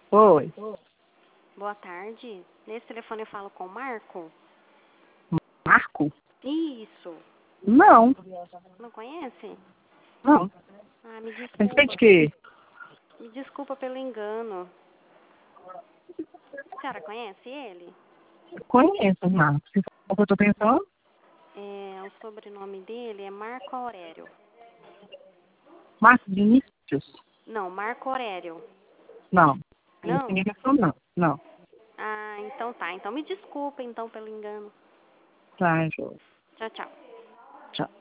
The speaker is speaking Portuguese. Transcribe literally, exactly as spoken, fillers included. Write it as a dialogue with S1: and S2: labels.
S1: Oi.
S2: Boa tarde. Nesse telefone eu falo com o Marco?
S1: Marco?
S2: Isso.
S1: Não.
S2: Não conhece?
S1: Não.
S2: Ah, me desculpa.
S1: Respeite que?
S2: Me desculpa pelo engano. A senhora conhece ele?
S1: Conheço, Marco. Se for o que eu tô pensando?
S2: É, o sobrenome dele é Marco Aurélio.
S1: Marco Vinícius?
S2: Não, Marco Aurélio.
S1: Não.
S2: Não?
S1: Ninguém pensou, não. Não.
S2: Ah, então tá. Então me desculpa então pelo engano.
S1: Tá, Jô.
S2: Tchau, tchau.
S1: Tchau.